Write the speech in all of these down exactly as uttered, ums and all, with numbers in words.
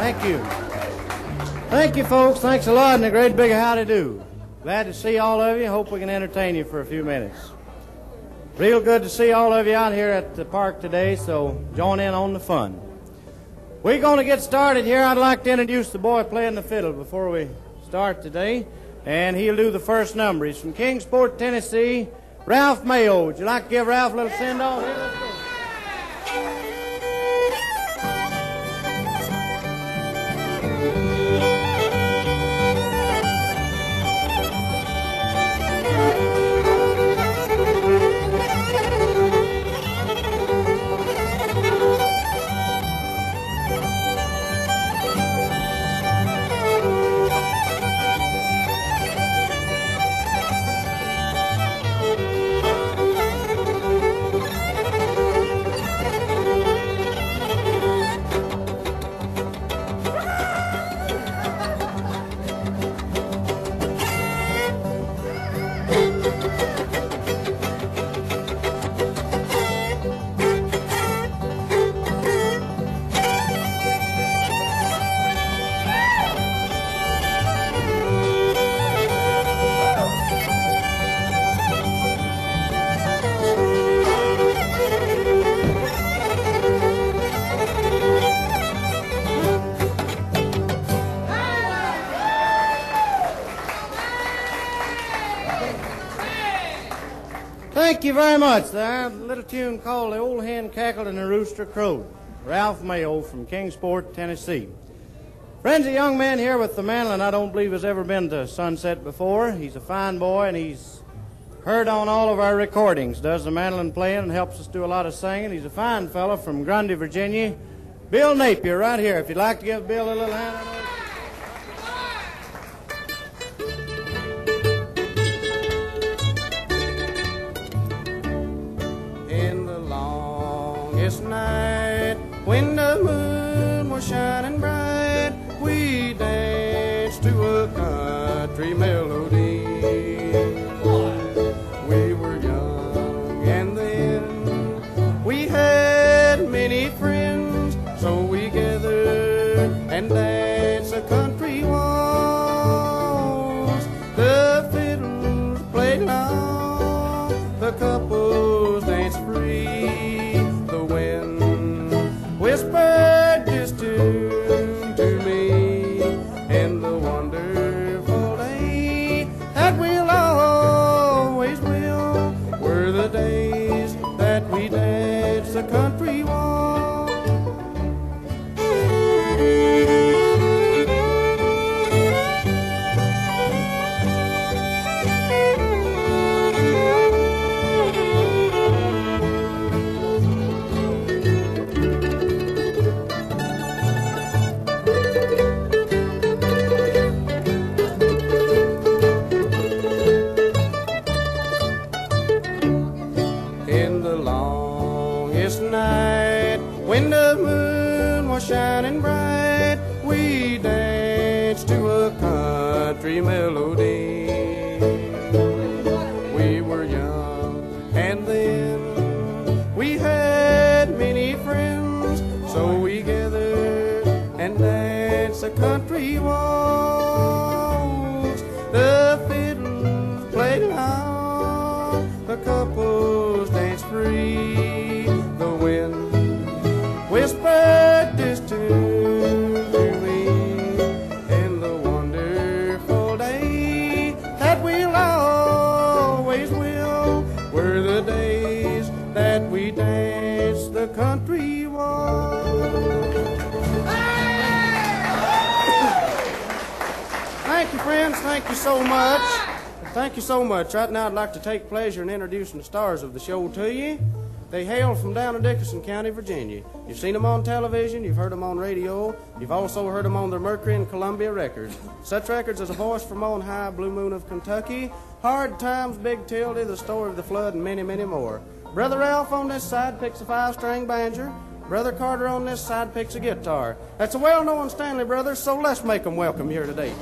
Thank you. Thank you, folks. Thanks a lot, and a great big howdy do. Glad to see all of you. Hope we can entertain you for a few minutes. Real good to see all of you out here at the park today, so join in on the fun. We're going to get started here. I'd like to introduce the boy playing the fiddle before we start today, and he'll do the first number. He's from Kingsport, Tennessee, Ralph Mayo. Would you like to give Ralph a little send-off? Here, let's go. Thank you very much. There, a little tune called The Old Hen Cackled and the Rooster Crowed. Ralph Mayo from Kingsport, Tennessee. Friends, a young man here with the mandolin I don't believe has ever been to Sunset before. He's a fine boy, and he's heard on all of our recordings. Does the mandolin playing and helps us do a lot of singing. He's a fine fellow from Grundy, Virginia. Bill Napier right here. If you'd like to give Bill a little hand. I know night, when the moon was shining bright, we danced to a country melody. We were young and then we had many friends, so we gathered and danced a country waltz. The fiddles played loud, the couples danced free. Whispered this tune to me in the wonderful day that we'll always will were the days that we danced the country waltz. Shining bright, we danced to a country melody. We were young and then we had many friends, so we gathered and danced a country waltz. The fiddles played loud, the couples danced free. The wind whispered this tune to me in the wonderful day that we'll always will were the days that we danced the country waltz. Thank you, friends. Thank you so much. Thank you so much. Right now I'd like to take pleasure in introducing the stars of the show to you. They hail from down in Dickinson County, Virginia. You've seen them on television, you've heard them on radio, you've also heard them on their Mercury and Columbia records. Such records as A Voice from On High, Blue Moon of Kentucky, Hard Times, Big Tildy, The Story of the Flood, and many, many more. Brother Ralph on this side picks a five-string banjo. Brother Carter on this side picks a guitar. That's a well-known Stanley Brothers, so let's make them welcome here today.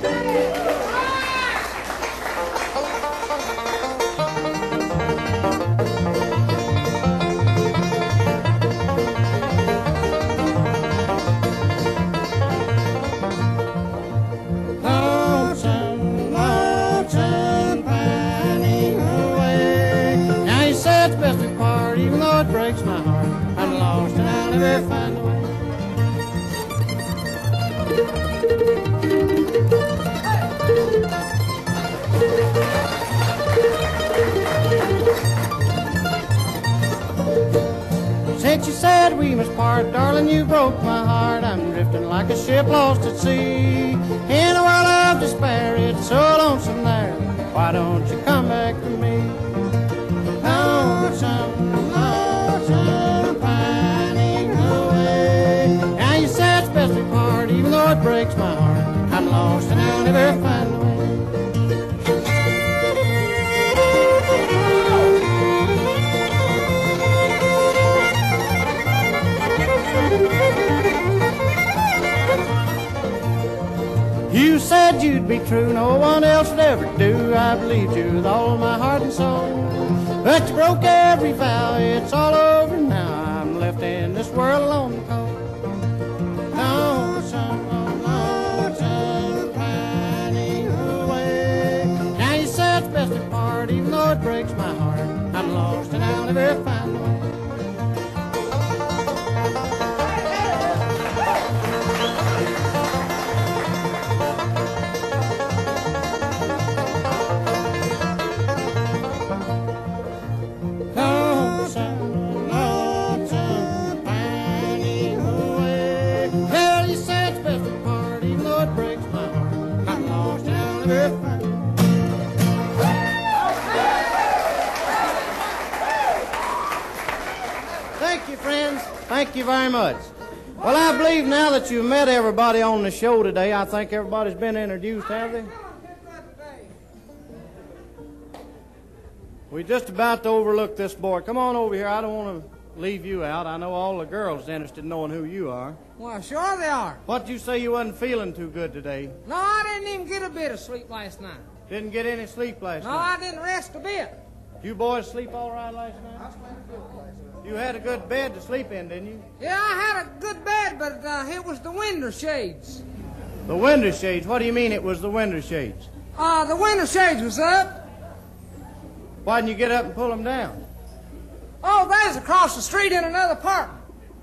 Since you said we must part, darling, you broke my heart. I'm drifting like a ship lost at sea. In a world of despair, it's so lonesome there. Why don't you come back to me? Lonesome, lonesome, pining away. Now you said it's best we part, even though it breaks my heart. I'm lost and I'll never find a way. You said you'd be true, no one else would ever do. I believed you with all my heart and soul. But you broke every vow, it's all over now. I'm left in this world alone and cold. Lonesome, lonesome, pining away. Now you said it's best to part, even though it breaks my heart. I'm lost and I'll never find a way. Thank you, friends. Thank you very much. Well, I believe now that you've met everybody on the show today, I think everybody's been introduced, have they? We're just about to overlook this boy. Come on over here. I don't want to leave you out. I know all the girls are interested in knowing who you are. Well, sure they are. What'd you say you wasn't feeling too good today? No, I didn't even get a bit of sleep last night. Didn't get any sleep last No, night? I didn't rest a bit. You boys sleep all right last night? I slept good last night. You had a good bed to sleep in, didn't you? Yeah, I had a good bed, but uh, it was the window shades. The window shades? What do you mean it was the window shades? Uh, the window shades was up. Why didn't you get up and pull them down? Oh, there's across the street in another apartment.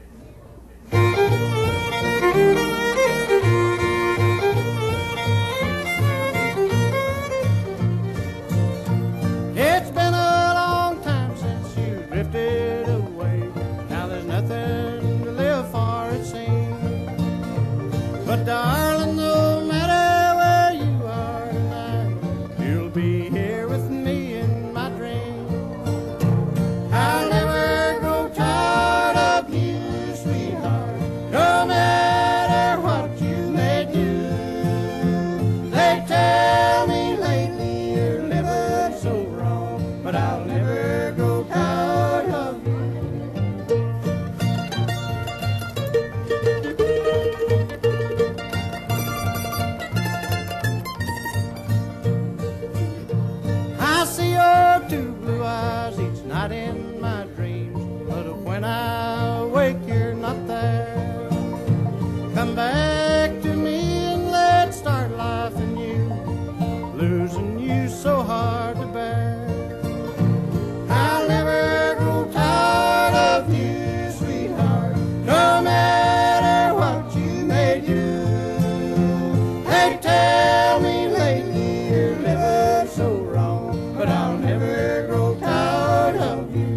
It's been a long time since you drifted away. Now there's nothing to live for, it seems. But darling, no matter where you are tonight, you'll be here with me in my dreams. I'll never grow tired of you, sweetheart, no matter what you may do. They tell me lately you're living so wrong, but I'll never grow tired of you. I see your two blue eyes each night in my dreams, but when I wake you're not there. Come back to me and let's start life anew. Losing you so hard to bear. I'll never grow tired of you, sweetheart, no matter what you may do. They tell me lately you're living so wrong, but I'll never grow tired of you.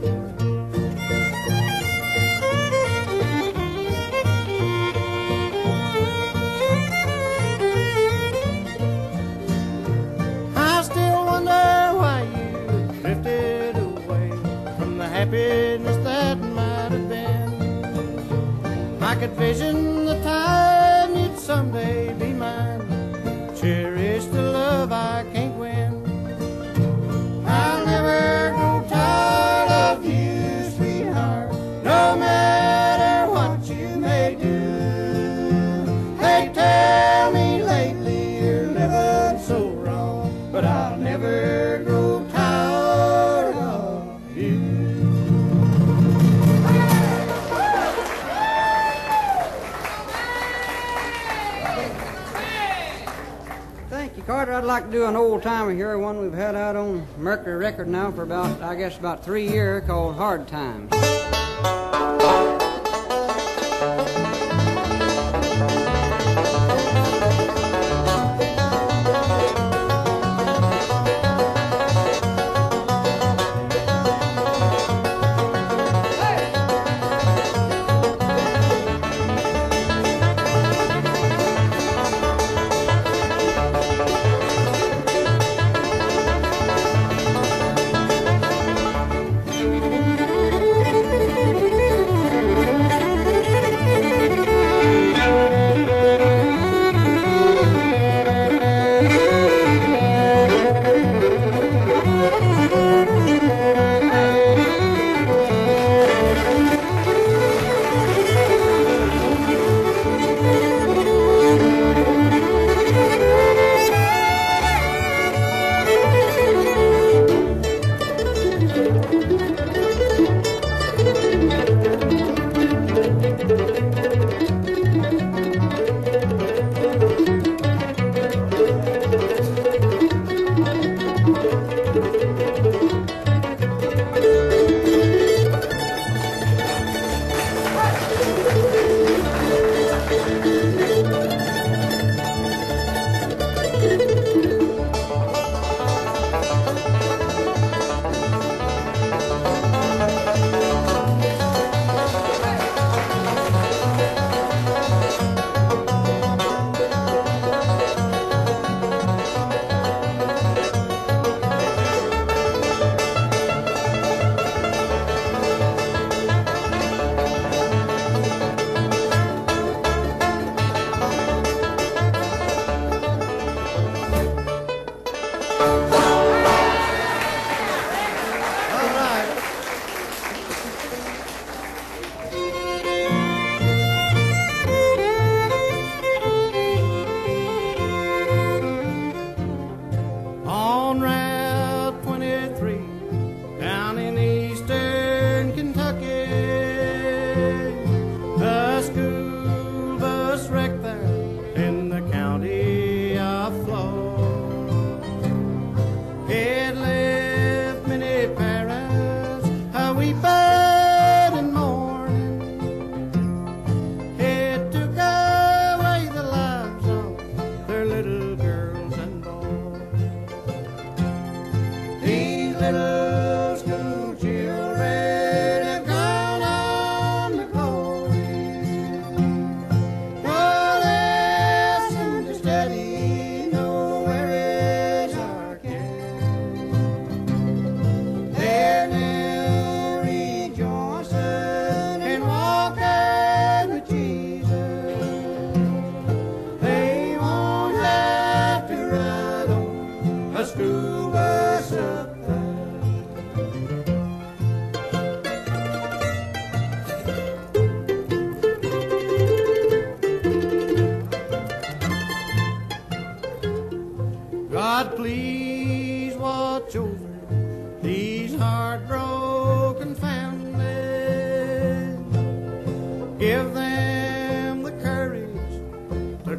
I still wonder why you drifted away from the happiness that might have been. I could vision the time you'd someday be mine, cherish the love I can't win. I'll never grow tired of you, sweetheart, no matter what you may do. They tell me lately you're living so wrong, but I'll never grow tired of you. Thank you, Carter. I'd like to do an old timer here, one we've had out on Mercury record now for about, I guess, about three years, called Hard Times.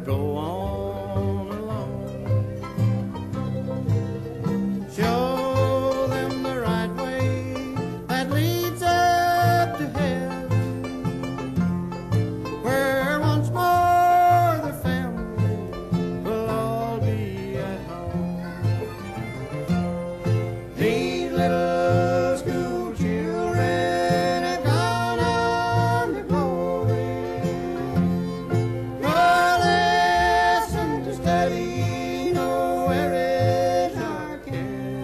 go on along. Show them the right way that leads up to heaven, where once more the family will all be at home. These little school children have gone on to glory. No lesson to study, nowhere is our care.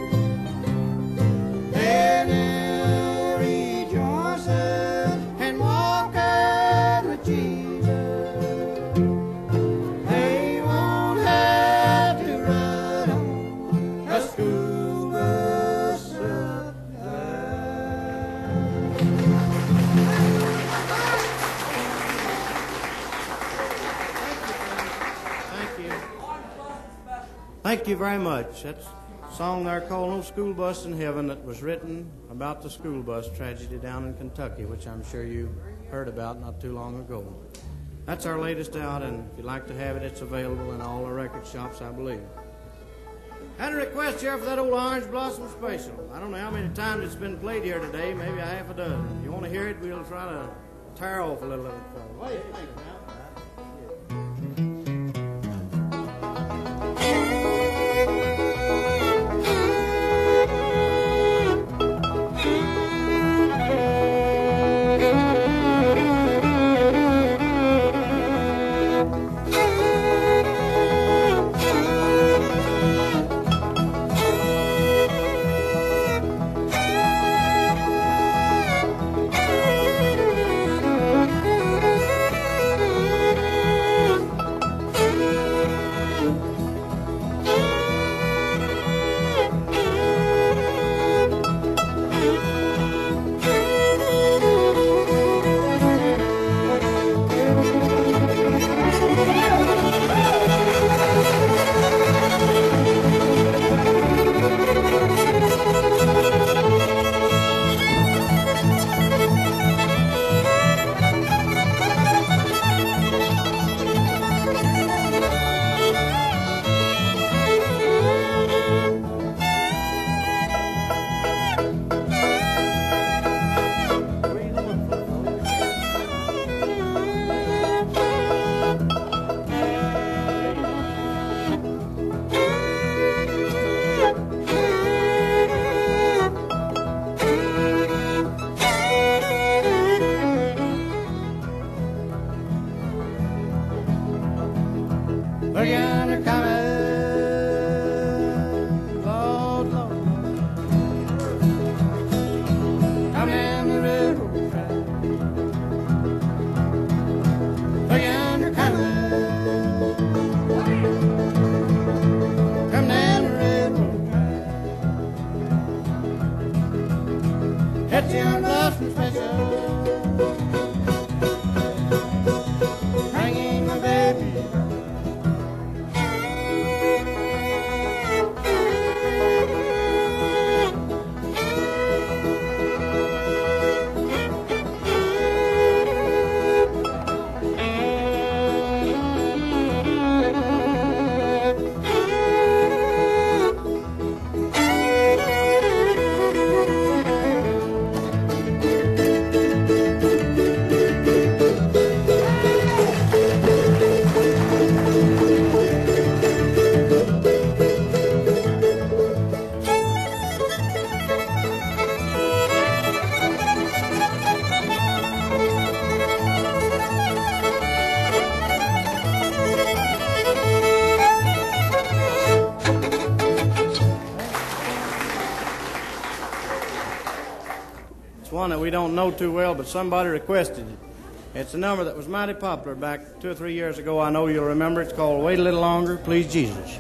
They now rejoice and walk with Jesus. They won't have to run on a school bus up Thank you. Thank you very much. That's a song there called No School Bus in Heaven that was written about the school bus tragedy down in Kentucky, which I'm sure you heard about not too long ago. That's our latest out, and if you'd like to have it, it's available in all the record shops, I believe. Had a request here for that old Orange Blossom Special. I don't know how many times it's been played here today, maybe a half a dozen. If you want to hear it, we'll try to tear off a little of it for you. What do you think now? Look yonder coming, Lord, Lord, coming down the railroad track. Look yonder coming, come down the railroad track. It's your blossom special, bringing my baby. One that we don't know too well, but somebody requested it. It's a number that was mighty popular back two or three years ago. I know you'll remember. It's called Wait a Little Longer, Please Jesus.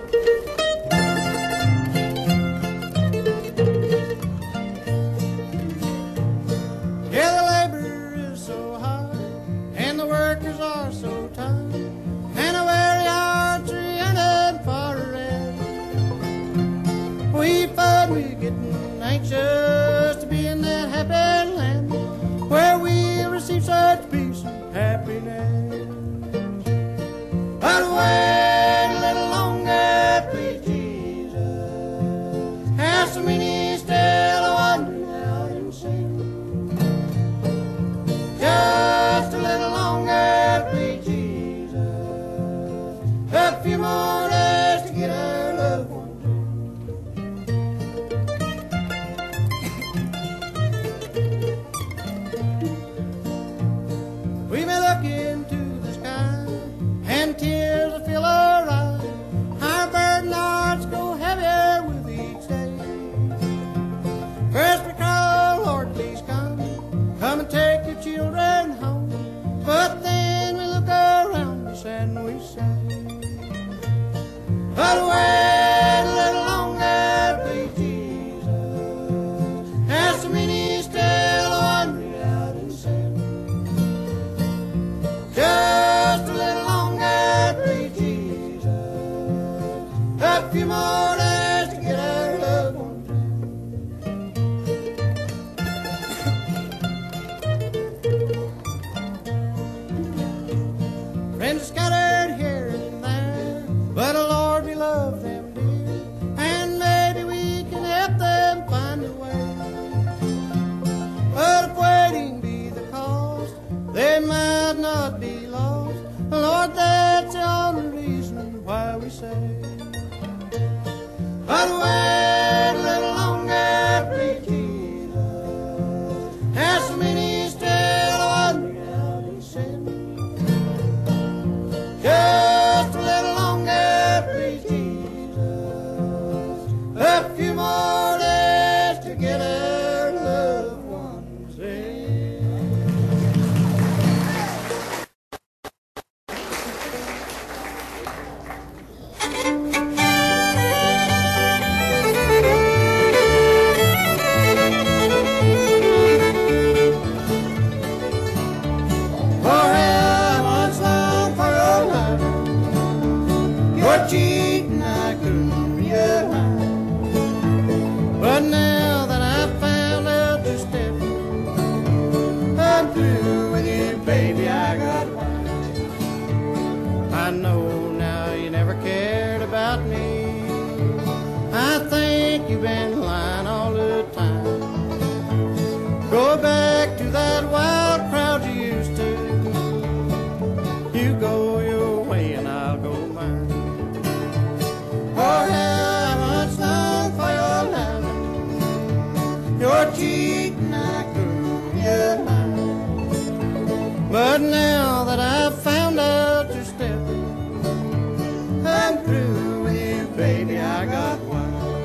Yeah, the labor is so hard, and the workers are so tired, and the weary hearts are yearning for a rest. We find we're getting anxious to be in that happy land where we receive such peace and happiness. while we say. But wait a little longer, please, Jesus. As so many still wander out in sin. Just a little longer, please, Jesus. A few more days to get our loved ones in. Friends are scattered here and there, but oh Lord, we love them dear, and maybe we can help them find a way. But if waiting be the cost, they might not be lost. Lord, that's the only reason why we say. But wait a little longer, please, Jesus. As so many still wandering out in sin. Just a little longer, please, Jesus. A few more days to get our loved ones in. For I once longed for your love, your cheating I couldn't realize. But now that I've found out your step, I'm through with you, baby, I got wise. I know now you never cared about me. I think you've been lying all the time. Go back to that wild crowd you used to. You go your way and I'll go mine. For how much long for your loving, your cheating I couldn't realize. But now that I've found out you're stepping, I'm through with you, baby, I got wise.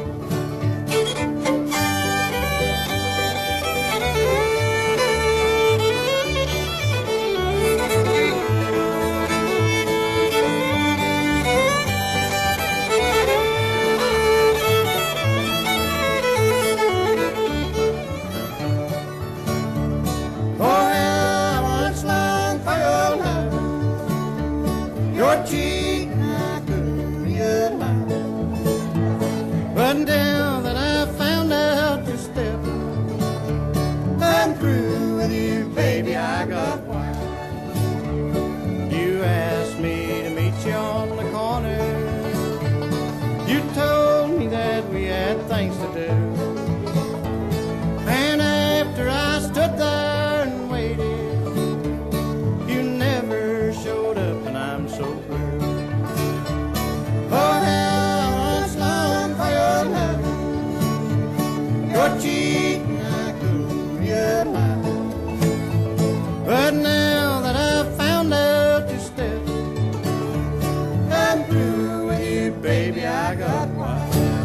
For how much long for your loving, your cheating I couldn't realize. But now that I've found out you're stepping, I'm through with you, baby, I got wise. You asked me to meet you on the corner. You told me that we had things to do. And after I stood there and waited, you never showed up, and I'm so blue. For how much long for your loving, your cheating I couldn't realize. But now that I've found out you're stepping, I'm through with you, baby, I got wise.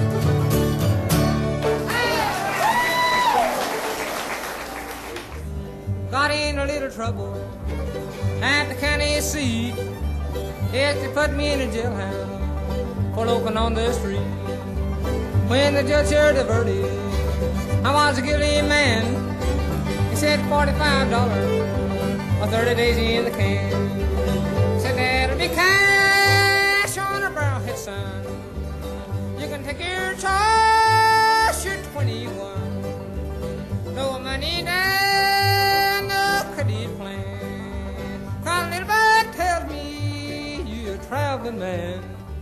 Got in a little trouble at the county seat. Yes, they put me in a jailhouse for loafing on the street. When the judge heard the verdict, I was a guilty man. He said forty-five dollars or thirty days in the can. He said that'll be cash on a brownhead, son. You can take your choice, you're twenty-one. No money down, no credit plan. Crying little bird tells me you're a traveling man.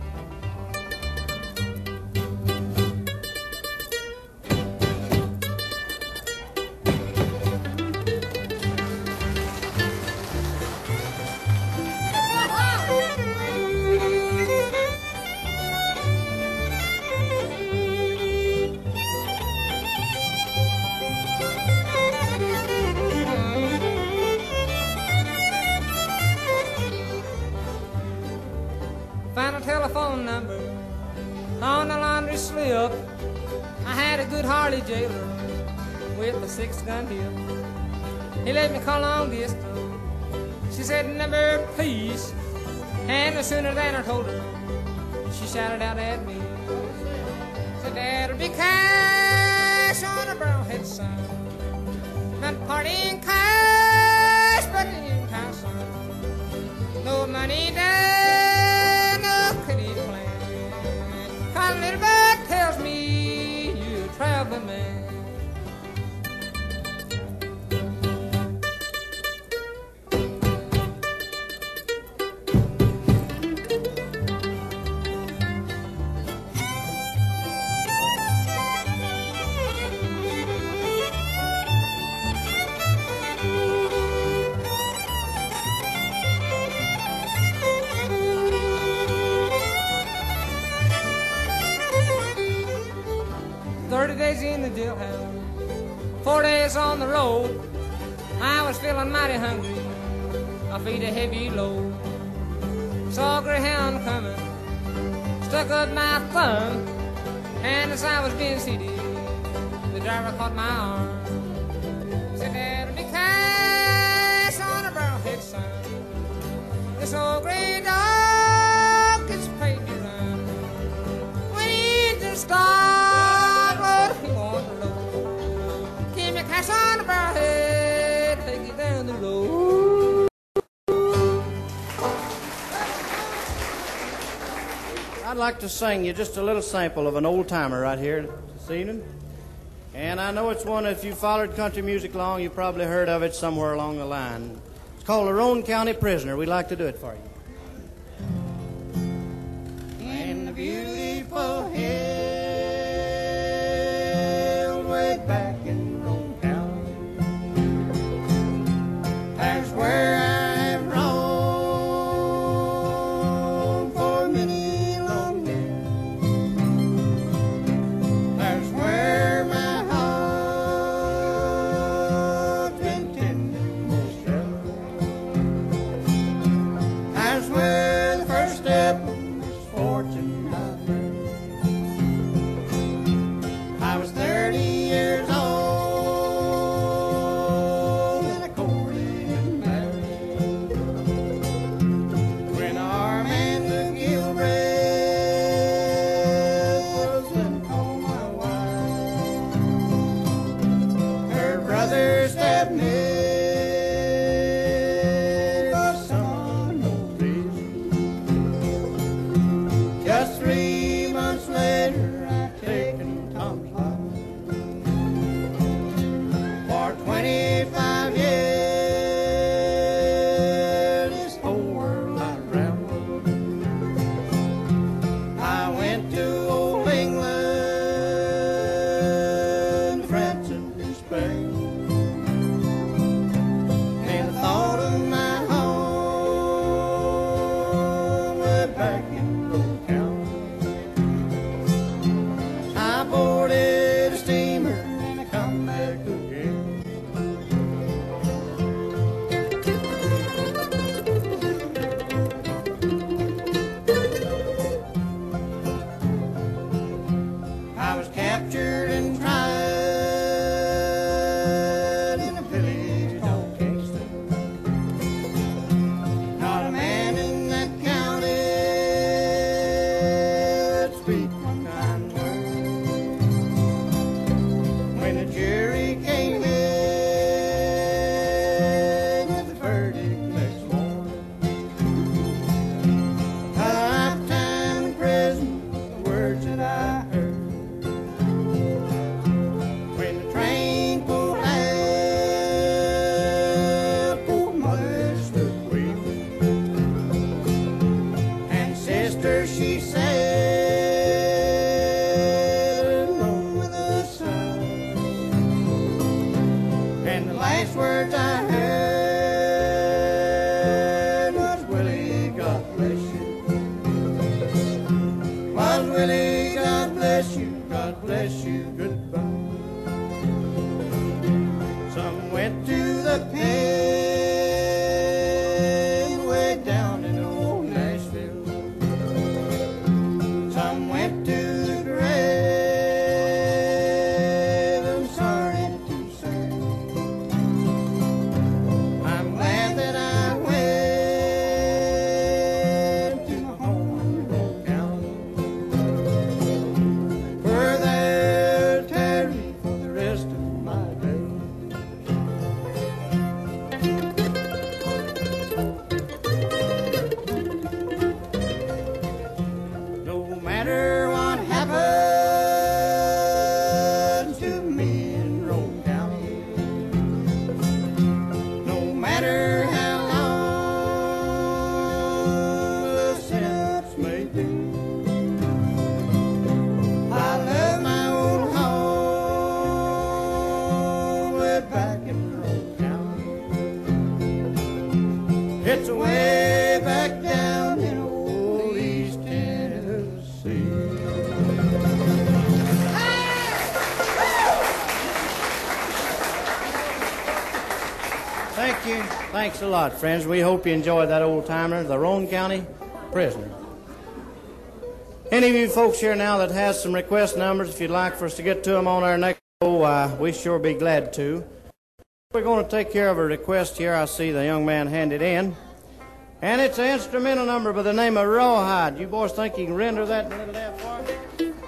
Found a telephone number on the laundry slip. I had a good Harley jailer with a six-gun hip. He let me call long distance. She said, number please, And no sooner than I told her, she shouted out at me, said, "There'll be cash on a brown-head son. Not partying cash, but in town, son. No money down, no credit plan. Cause a little bird tells me you're a traveling man." Thirty days in the jailhouse, four days on the road. I was feeling mighty hungry, I feed a heavy load. Saw a greyhound coming, stuck up my thumb, and as I was being seated, the driver caught my arm. Said, "There'll be cash on a brown-head son. This old grey dog gets paid to run. When he just start, what he want to load? Give me cash on the brown-head, take it down the road." I'd like to sing you just a little sample of an old-timer right here this evening. And I know it's one, if you followed country music long, you probably heard of it somewhere along the line. It's called "The Roan County Prisoner." We'd like to do it for you. In the beautiful hill way back in Roan County, that's where I've roamed for many long years. That's where my heart's been tending most ever. That's where the first step of misfortune I heard. I was thirty years old and I courted and married when our man the Gilbreth was living on my wife. Her brother stabbed me for some no reason. Just three months later, I taken Tom's life. For twenty-five years, this whole world I rambled. I went to old England, France and Spain. And the thought of my home way back in Roan County, I boarded a steamer and I come back again. I was captured and tried in a village called Kingston. Not a man in that county would speak one kind word. When the jury came in with the verdict next morning, a lifetime in prison was the words that I heard. When the train pulled out, poor mother stood weeping, and sister, she said, alone with a son. And the last words I heard was, "Willie, God bless you." Was Willie, God bless you, God bless you, goodbye. Some went to the pen way down in old Nashville. Some went to the grave, I'm sorry to say. I'm glad that I went Thanks a lot, friends. We hope you enjoyed that old-timer, the Roane County Prisoner. Any of you folks here now that has some request numbers, if you'd like for us to get to them on our next show, uh, we sure be glad to. We're going to take care of a request here. I see the young man handed in. And it's an instrumental number by the name of Rawhide. You boys think you can render that in a little half for me?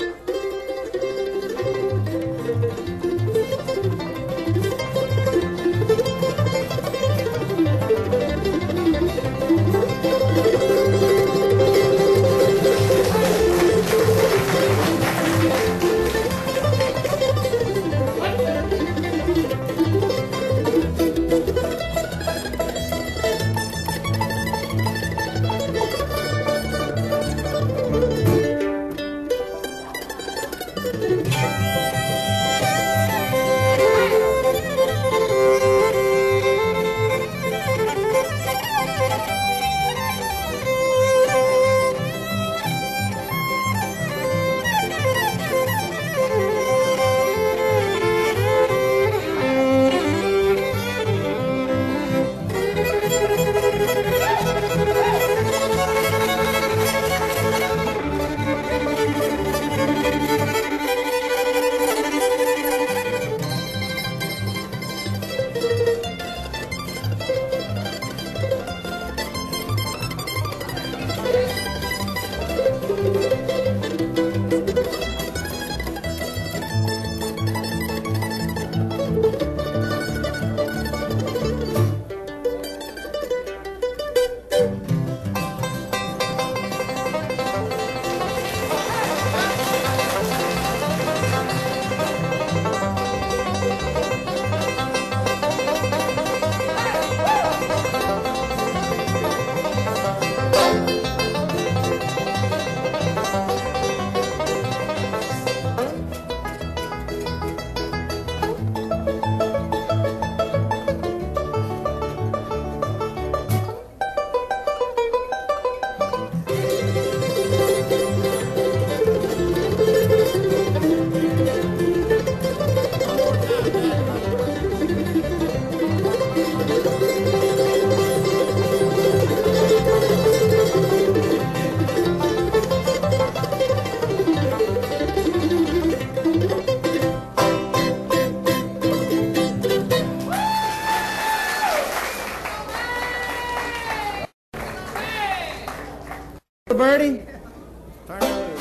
Birdie? Turn it loose.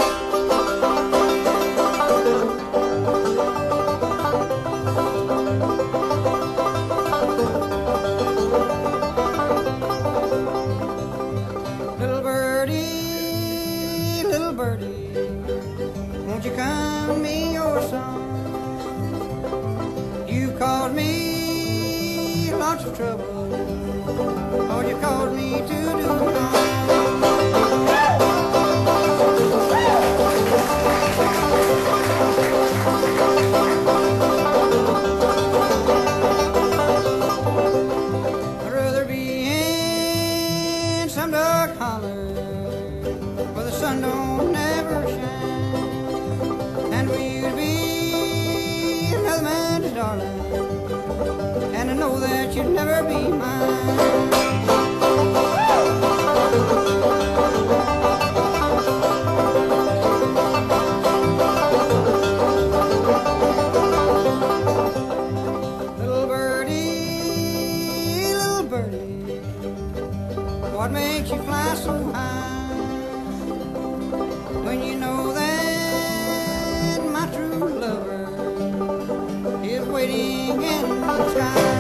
Little birdie, little birdie, won't you come me your song? You caused me lots of trouble, oh, you caused me to do wrong. I'd rather be in some dark holler where the sun don't never shine, and where you'd be another man's darling, and I know that you'd never be mine. What makes you fly so high when you know that my true lover is waiting in the sky?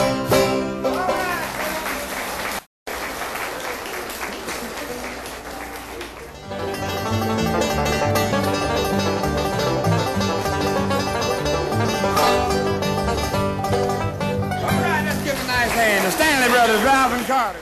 All right, let's give a nice hand. The Stanley Brothers, Ralph and Carter.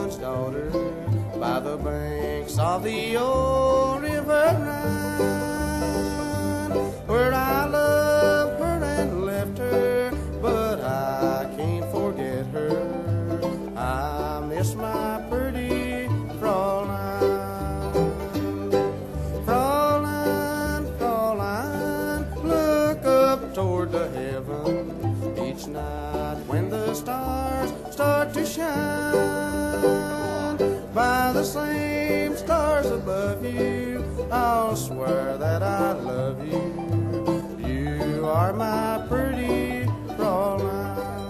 heaven's daughter by the banks of the old river Rhine, where I loved her and left her, but I can't forget her. I miss my pretty Fraulein. Fraulein, Fraulein, look up toward the heaven each night when the stars start to shine. By the same stars above you, I'll swear that I love you. You are my pretty Fraulein.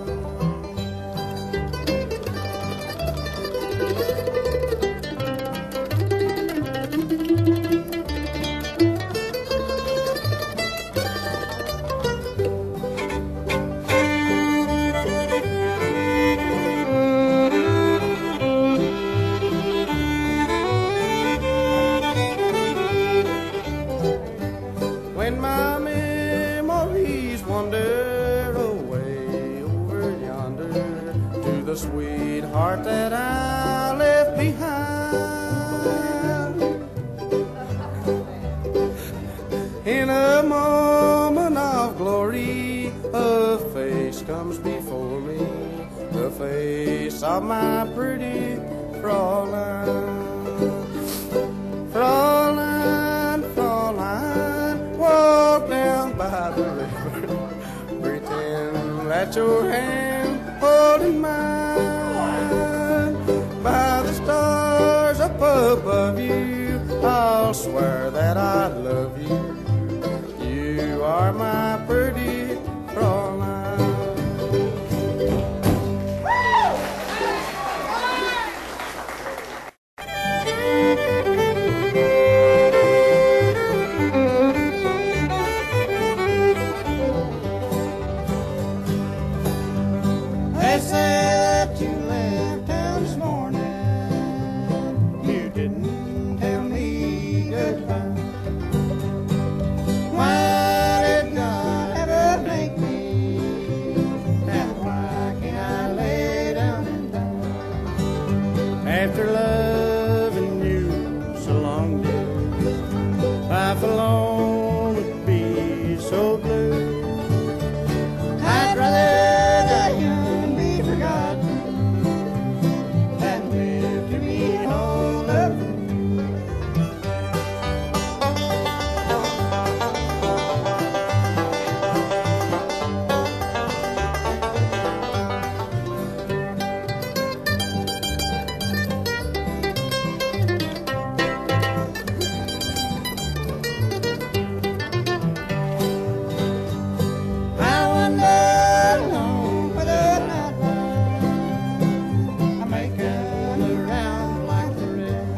When my memories wander away over yonder to the sweetheart that I left behind, in a moment of glory, a face comes before me, the face of my pretty Fraulein. Fraulein, Fraulein, walk down by the river, pretend that your hand holding mine. By the stars up above you, I'll swear that I love you. You are my pretty Fraulein. They said that you left town this morning. You didn't tell me goodbye. Why did God ever make me? And why can't I lay down and die? After loving you so long, dear, life alone would be so blue. I'd rather die young and be forgotten than live to be old loving I wander alone with a night light. I make around like the rest.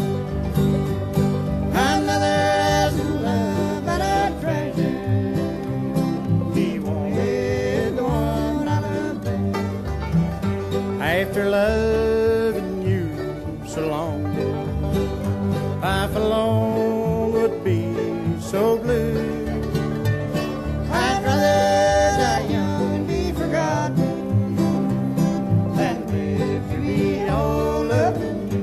Another has a love that I treasure. He wanted the one I love best. After loving you so long, dear, life alone would be so blue. I'd rather die young and be forgotten than live to be old loving you.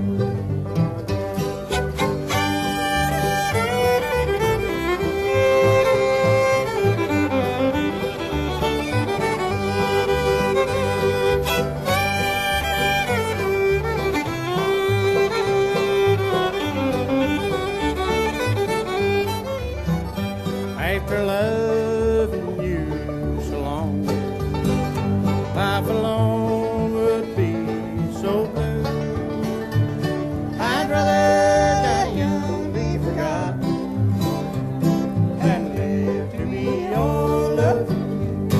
After loving you so long, life alone would be so blue. I'd rather die young and be forgotten than live to be old loving you.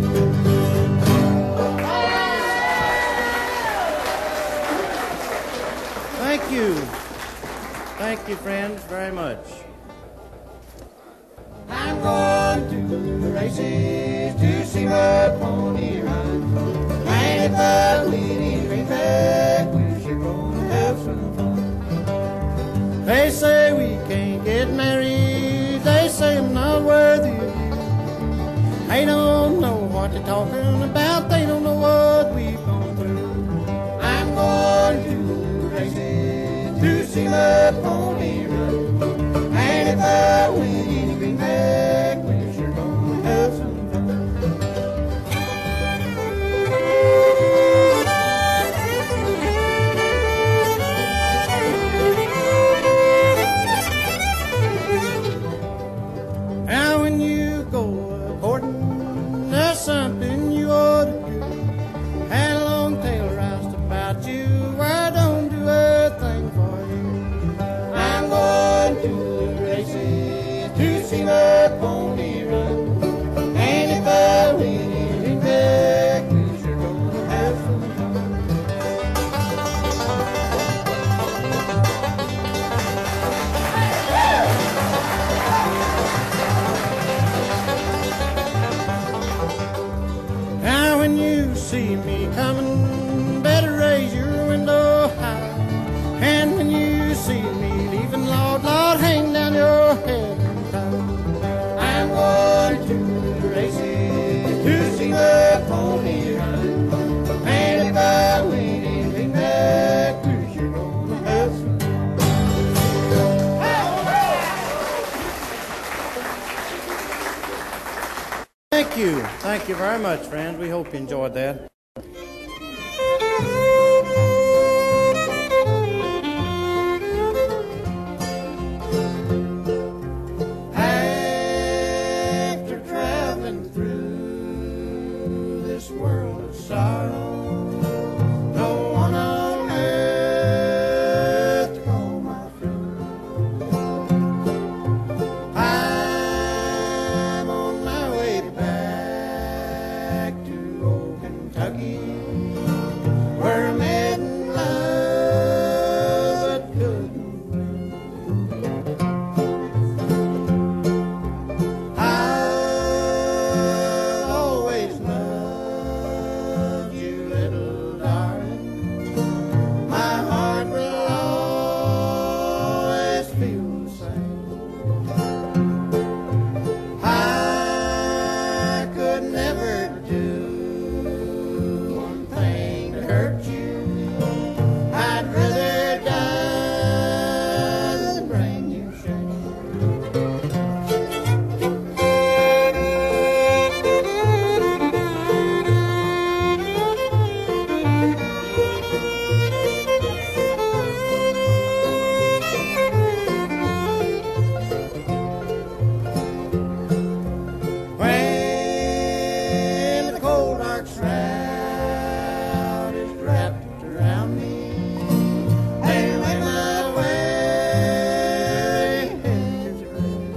Thank you. Thank you, friends, very much. I'm going to the races to see my pony run. And if I win his race back, we're sure gonna have some fun. They say we can't get married. They say I'm not worthy of you. They don't know what they're talking about. They don't know what we've gone through. I'm going to the see my pony run. And if I win any greenback, we're sure gonna have some fun. Now when you go a courting, there's something you ought to do. Had a long tail roused about you, I don't do a thing for you. I'm going to the races to see my pony run. And if I win any back, we're sure gonna have some fun. Now when you see me coming, better raise your window high. And when you see me leaving, Lord, Lord, hang down your head and cry. I'm going to the races to see my pony run. And if I win anything back, we're sure gonna have some fun. Thank you. Thank you very much, friends. We hope you enjoyed that. After traveling through this world of sorrow, no one on earth to call my friend. I'm on my way back to old Kentucky, where I met in love but couldn't win. I'll always love you, little darling. My heart will always feel the same. I could never do one thing to hurt you. I'd rather die than bring you shame. When the cold dark shroud is wrapped around me, and when my weary head is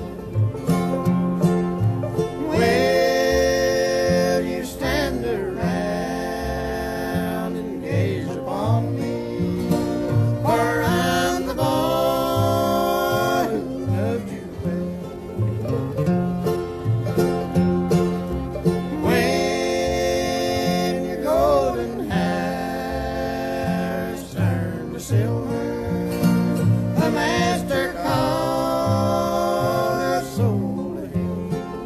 red, will you stand around and gaze upon me? For I'm the boy who loved you well. When your golden hairs turn to silver, the master called her soul to him,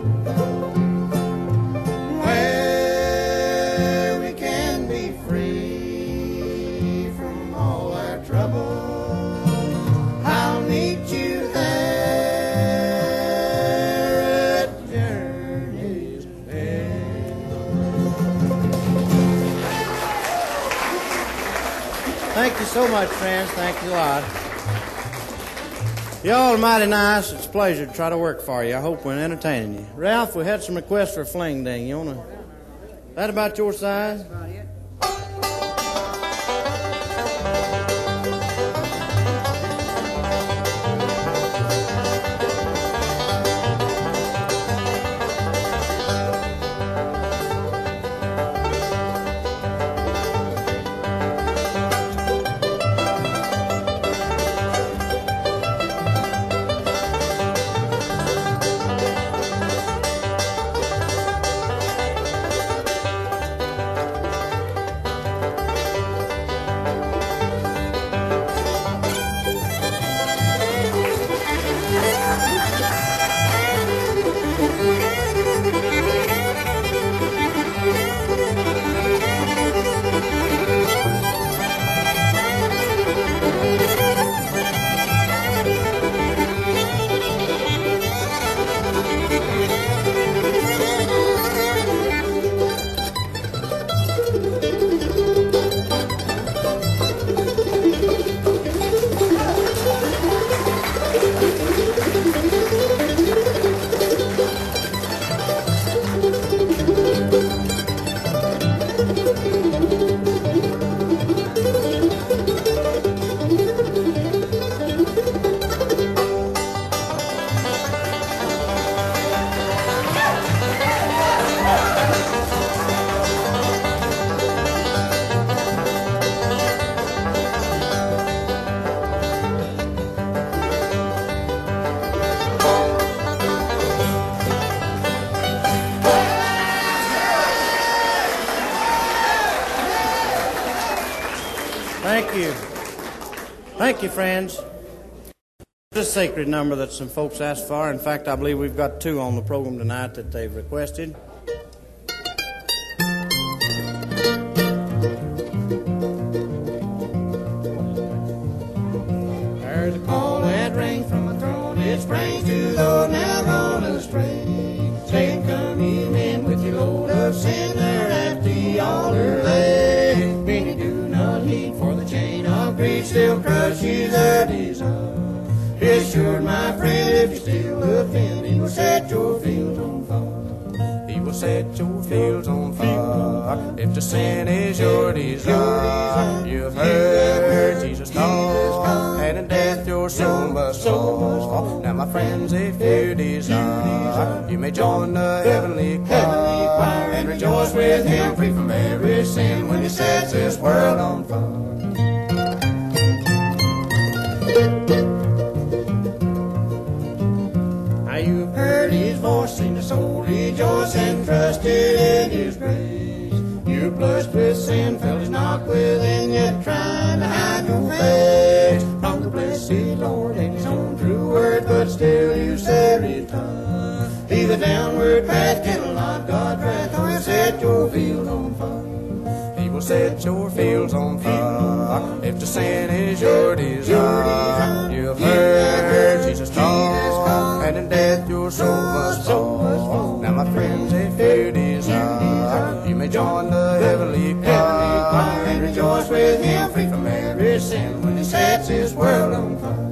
where we can be free from all our trouble. I'll meet you there at journey's end. Thank you so much, friends. Thank you a lot. Y'all are mighty nice. It's a pleasure to try to work for you. I hope we're entertaining you. Ralph, we had some requests for a fling ding. You wanna? That about your size? Thank you, friends. It's a sacred number that some folks asked for. In fact, I believe we've got two on the program tonight that they've requested. There's a call that rings from a throne. It springs to those now gone astray, saying, come ye men with your load of sin there at the altar lay. Many do not heed, for the chain of greed still crushes their desire. Be assured, my friend, if you still offend, he will set your fields on fire. He will set your fields on fire. If the sin is your desire, you've heard Jesus talk, and in death your soul must fall. Now, my friends, if you desire, you may join the heavenly choir and rejoice with him, free from every sin, when he sets this world on fire. You've heard his voice, seen the soul rejoice, and trusted in his grace. You blushed with sin, felt his knock within, yet trying to hide your face from the blessed Lord and his own true word, but still you said return. Be the downward path, kindle not God's wrath, or he'll set your field on fire. He will set your fields on fire. If the sin is your desire, you have heard Jesus talk, and in death your soul must fall. Now, my friends, if you desire, you may join the heavenly choir and rejoice with him, free from every sin, when he sets his world on fire.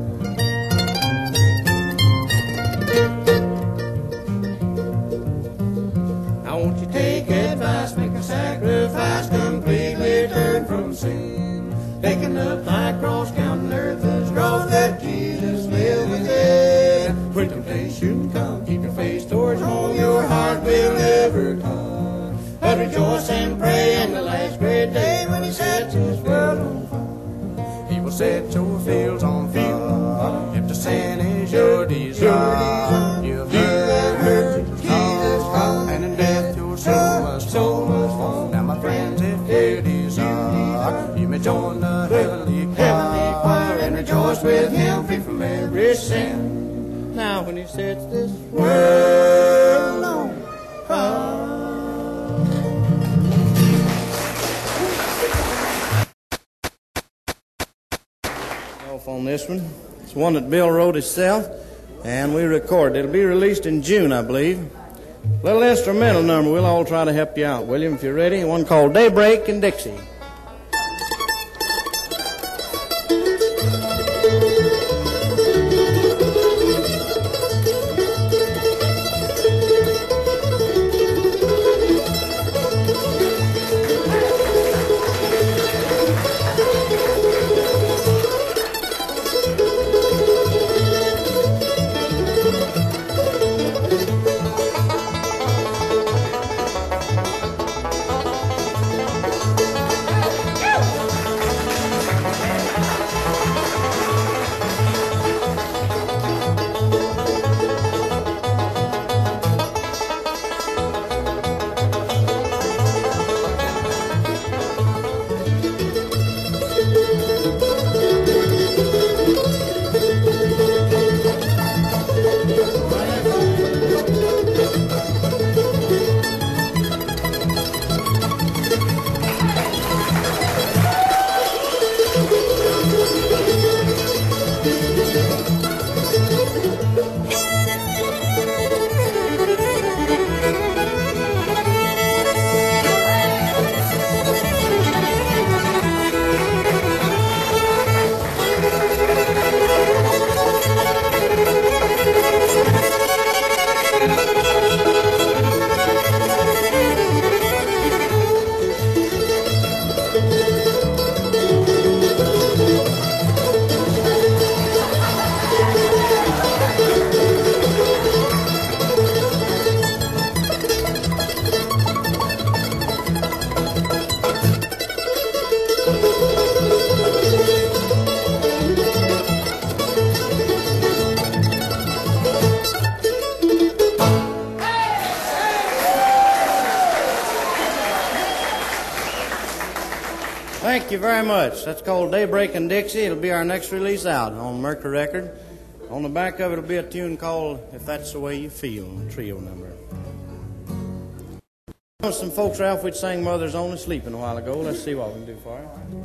Now won't you take advice, make a sacrifice, completely turn from sin, taking up thy cross, counting earth as dross, that Jesus live within. When temptation come, keep your face towards home, your heart will never come, but rejoice and pray in the last great day, when he sets his world on fire. He will set your fields on fire. If the sin is your desire, you've heard Jesus talk, and in death your soul must fall. Now, my friends, if you desire, you may join the heavenly choir and rejoice with him, free from every sin. Now, when he sets this World on fire. off on this one. It's one that Bill wrote himself, and we recorded. It'll be released in June, I believe. Little instrumental number. We'll all try to help you out, William, if you're ready. One called Daybreak in Dixie. Thank Thank you very much. That's called Daybreak in Dixie. It'll be our next release out on Mercury Record. On the back of it will be a tune called If That's the Way You Feel, trio number. Some folks, Ralph, we'd sang Mother's Only Sleeping a while ago. Let's see what we can do for her.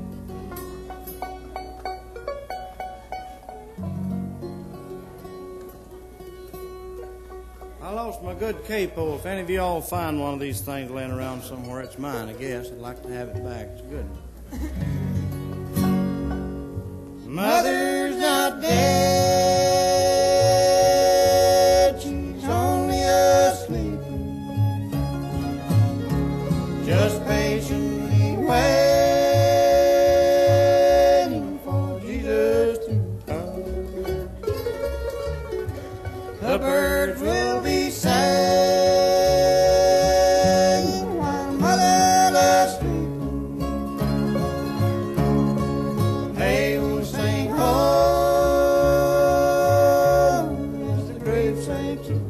I lost my good capo. If any of you all find one of these things laying around somewhere, it's mine, I guess. I'd like to have it back. It's good. Mother's not dead, she's only asleep. Just patiently waiting for Jesus to come. The birds will be singing while Mother lies sleeping. They will sing home as the grave sinks away.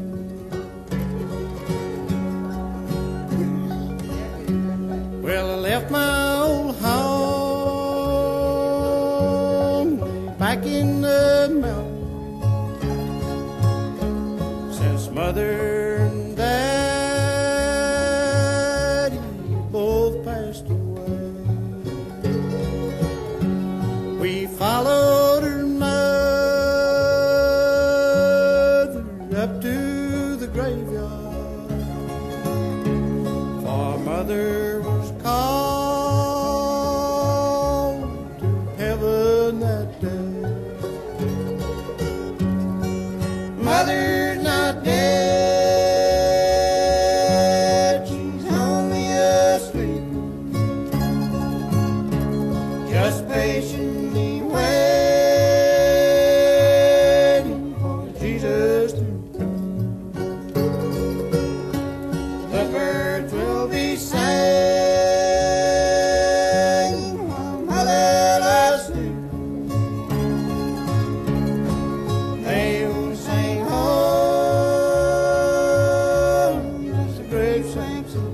Well, I left my old home way back in the mountains. Since Mother and Daddy both passed away, we followed her mother up to the graveyard, for Mother was called to heaven that day. Mother's not dead, she's only asleep. Just patiently waiting for Jesus to come. The birds will be singing while Mother lies sleeping. They will sing home as the grave sinks away.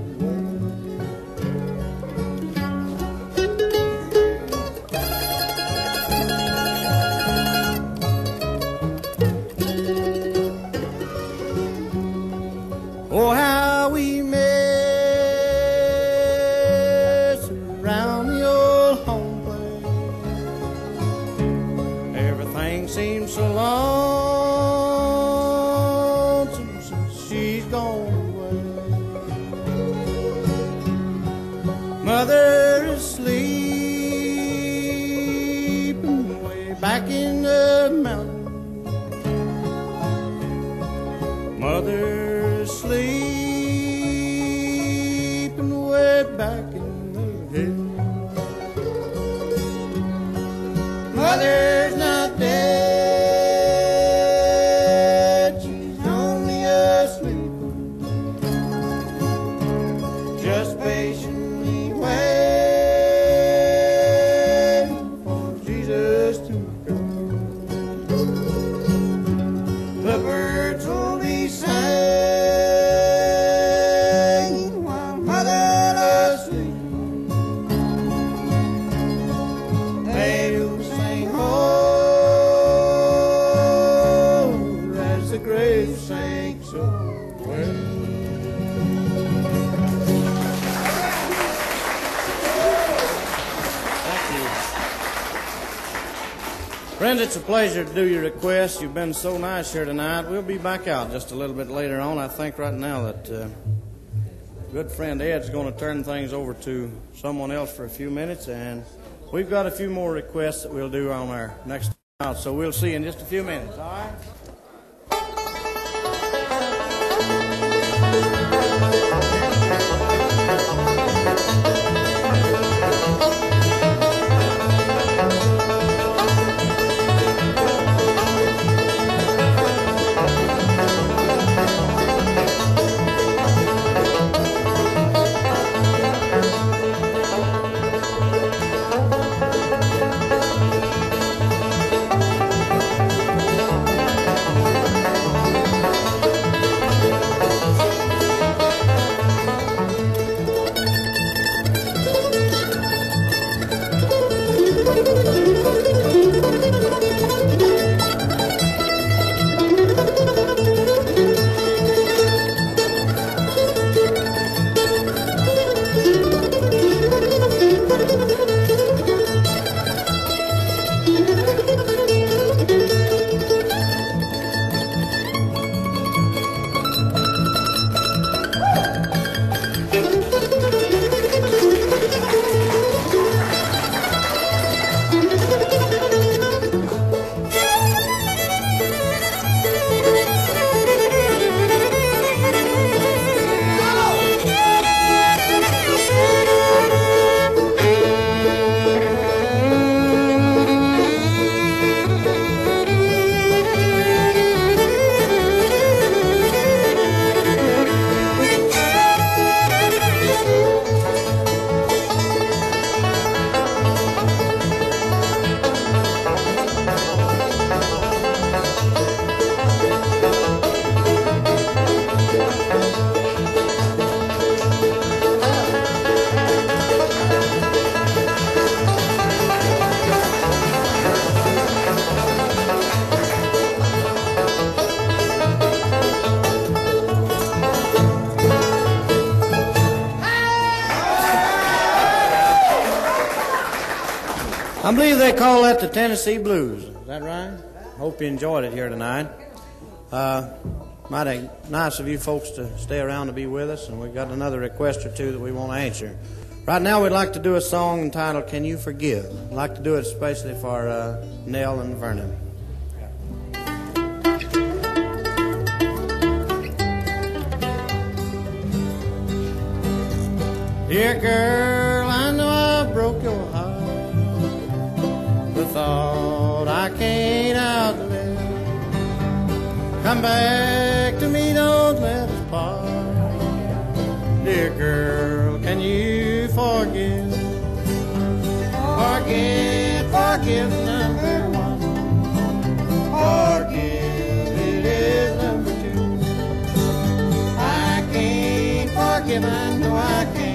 Oh, how we mess around the old home place. Everything seems so lonesome since she's gone away. Mother is sleeping way back in the mountains. Mother is sleeping way back in the hills. Mother's not dead, she's only asleep. Just patiently waiting for Jesus to come. The birds will be singing while Mother lies sleeping. They will sing home as the grave sinks away. Thank you. Friends, it's a pleasure to do your request. You've been so nice here tonight. We'll be back out just a little bit later on. I think right now that uh, good friend Ed's going to turn things over to someone else for a few minutes, and we've got a few more requests that we'll do on our next out. So we'll see you in just a few minutes. All right? I believe they call that the Tennessee Blues. Is that right? Hope you enjoyed it here tonight. Uh, mighty nice of you folks to stay around to be with us, and we've got another request or two that we want to answer. Right now we'd like to do a song entitled Can You Forgive? I'd like to do it especially for uh, Nell and Vernon. Dear girl, I know I broke your heart. The thought I can't outlive. Come back to me, don't let us part. Dear girl, can you forgive? Forgive, forgive number one. Forgive, it is number two. I can't forgive, I know I can't.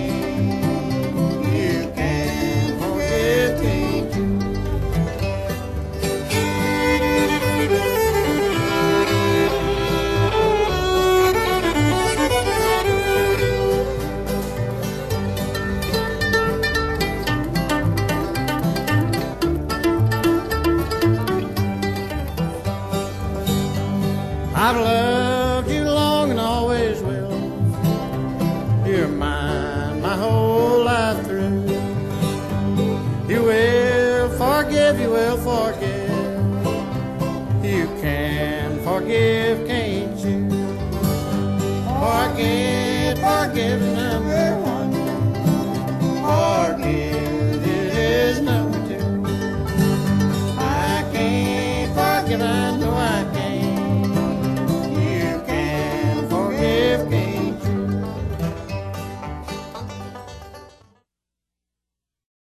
I've loved you long and always will. You're mine my whole life through. You will forgive, you will forgive. You can forgive, can't you? Forgive, forgive.